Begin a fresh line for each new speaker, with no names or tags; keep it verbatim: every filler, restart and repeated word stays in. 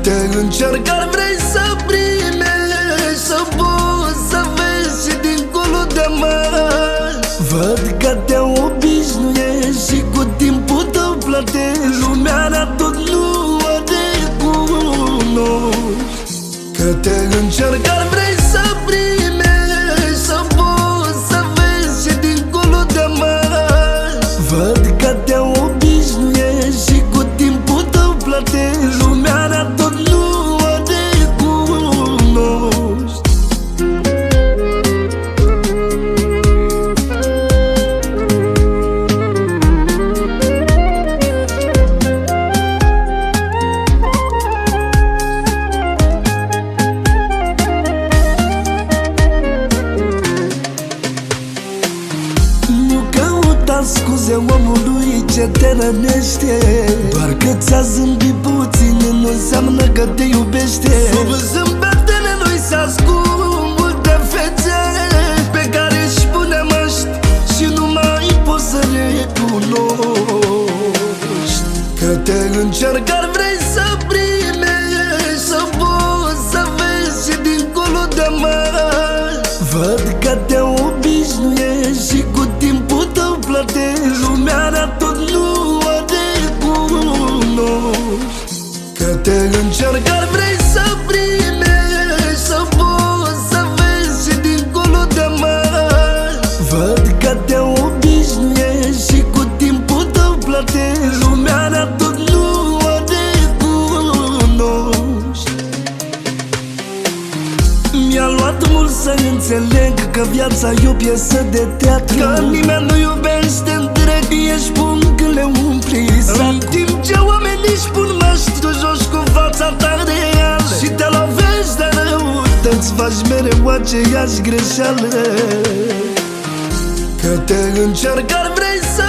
te încerc, ar vrei să primești, să poți să vezi și dincolo de mare. Văd că te obișnuiești și cu timpul tău plătești. Lumea ne-a tot nu o recunoști. Că te încerc, ar vrei să primești, să poți să vezi și dincolo de mare. Văd că te obișnuiești și cu timpul tău plătești. Lumea ne-a tot nu o recunoști. Scuze omului ce te rănește, doar că ți-a zâmbit puțin nu înseamnă că te iubește. Sub zâmbetele lui se ascund multe fețe pe care își pune măști și nu mai poți să recunoști. Că te încerc, ar vrei să primești, să poți să vezi și dincolo de mare. Văd că te obișnuiești și cu timpul tău plătești. Lumea ne-a tot nu o recunoști. Că te încerc, ar vrei să primești, să poți să vezi și dincolo de mare. Văd că te obișnuiești și cu timpul tău plătești. Lumea ne-a tot nu o recunoști. Mi-a luat mult să înțeleg că viața e o piesă de teatru, că nimeni nu iubește întreg, ești bun când le umpli sac. În timp ce oamenii își pun măști, tu joci cu fața ta reală și te lovești de răutăți, faci mereu aceeași greșeală. Că te încerc, ar vrei să